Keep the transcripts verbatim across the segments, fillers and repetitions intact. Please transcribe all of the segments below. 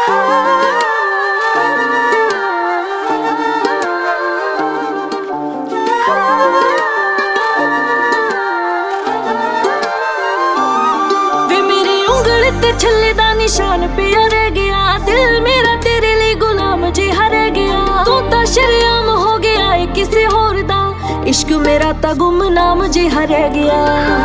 छल्ले दा निशान पिया रह गया, दिल मेरा तेरे लिए गुलाम जी हर गया। तू ता शर्याम हो गया है किसी होर दा, इश्क मेरा ता गुमनाम जी हर गया।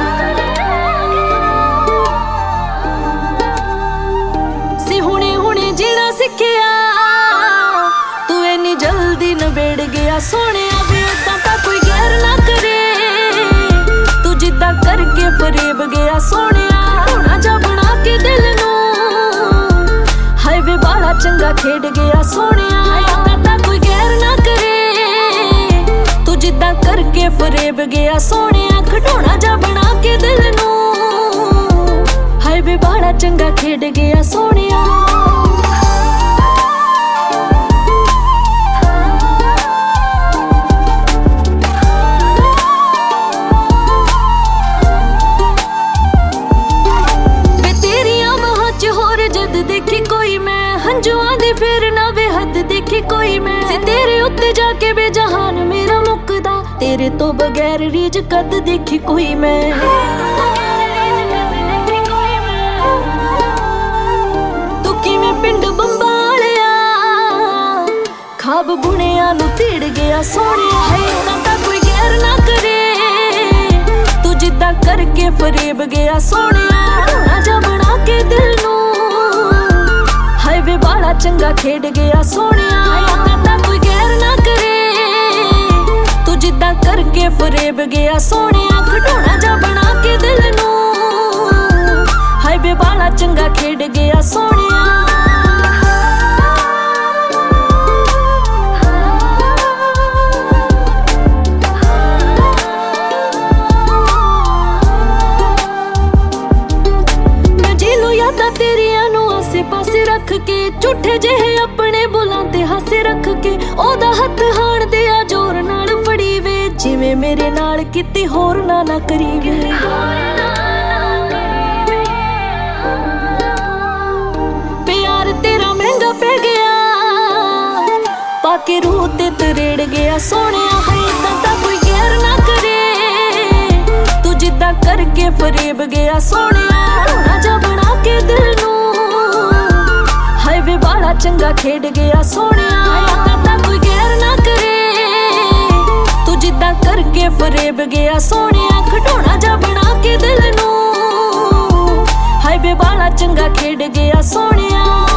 सी हुणे हुणे जीना सिखिया, तू इन्नी जल्दी नबेड़ गया। सोने वे तां ता कोई गैर ना करे, तू जिद्दां करके फरेब गया। सोने जा बना के दिल नू, हाय वे बाड़ा चंगा खेड गया। सोने तां कोई गैर ना करे, तू जिद्दां करके फरेब गया। सोने खिडौना जा बना के दिल नू, हाय वे बाड़ा चंगा खेड गया। सोने देखी कोई मैं हंजुआं दी फिर ना वे हद देखी कोई मैं। सी तेरे उत्ते जाके बेजहान मेरा मुकदा, तेरे तो बगैर रीज कद देखी कोई मैं। तू किवें पिंड बंबालिया, खाब बुनिया नू तीड़ गया। सोने तां कोई गैर ना करे, तू जिद्दां करके फरेब गया। सोने जा बना के दिल नू, वे बाड़ा चंगा खेड गया। सोने तां कोई गैर ना करे, तू जिद्दां करके फरेब गया। सोने खिडौना जा बना के दिल नू, हाय वे बाड़ा चंगा खेड गया। सोने तेरिया नू आसे पासे रख के, झूठे जेहे अपने बुलां ते हासे रख के। ओदा हथ हाण दिया जोर नाल फड़ी वे, जिवें मेरे नाल किते होर ना ना करी वे। प्यार तेरा महंगा पै गया, पाके रूह ते तरेड़ गया। सोने है तां कोई गैर ना करे, तू जिद्दां करके फरेब गया। सोने जा बना के दिल नू, हाय वे बाड़ा चंगा खेड गया। सोने तां कोई गैर ना करे, तू जिद्दां करके फरेब गया। सोने खिडौना जा बना के दिल नू, हाय वे बाड़ा चंगा खेड गया। सोने